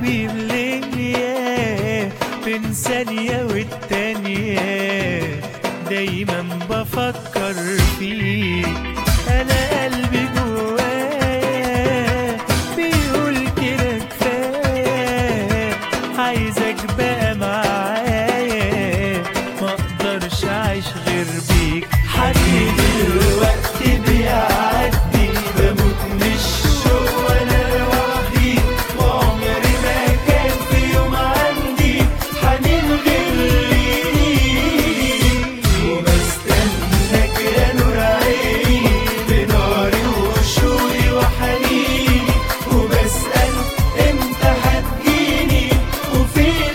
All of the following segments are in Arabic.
حبيب ليا بين ثانية والتانية دايما بفكر فيك. أنا قلبي جوايا بيقول كده كفاية، عايزك بقى معايا مقدرش أعيش غير بيك. حبيبي الوقت بيعدي بموت من الشوق وأنا لوحدي، وعمري ما كان في يوم عندي حنين غير ليك. وبستناك يا نور عيني بناري وشوقي وحنيني، وبسأل امتى هتجيني وفين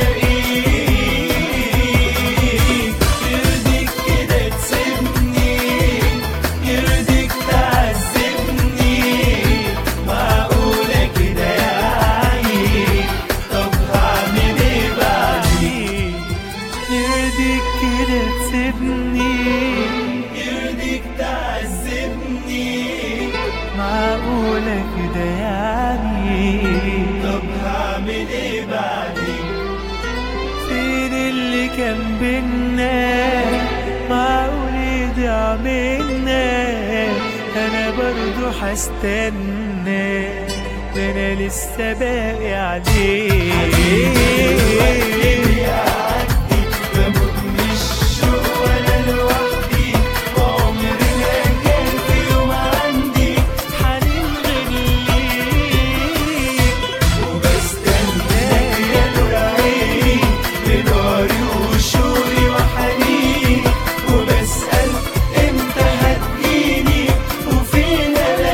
الاقيك. يرضيك كده تسيبني، يرضيك تعذبني، معقولة كده يعني؟ طب هعمل ايه بعدين؟ يرضيك كده تسيبني، يرضيك تعذبني، معقولة كده يعني؟ طب هعمل ايه بعدين؟ فين اللي كان بينا؟ معقول يضيع منا؟ انا برضو هستنى، ده انا لسه باقي عليك. بموت من الشوق وانا لوحدي، وعمري ما كان في يوم عندي حنين غير ليك. وبستناك يا نور عيني بناري وشوقي وحنيني، وبسأل امتى هتجيني وفين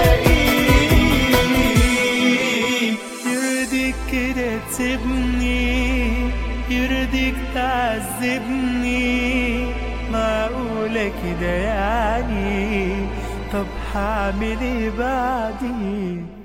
الاقيك. يرضيك كده تسيبني، يرضيك تعذبني، معقولة كده يعني؟ طب هعمل ايه بعدين؟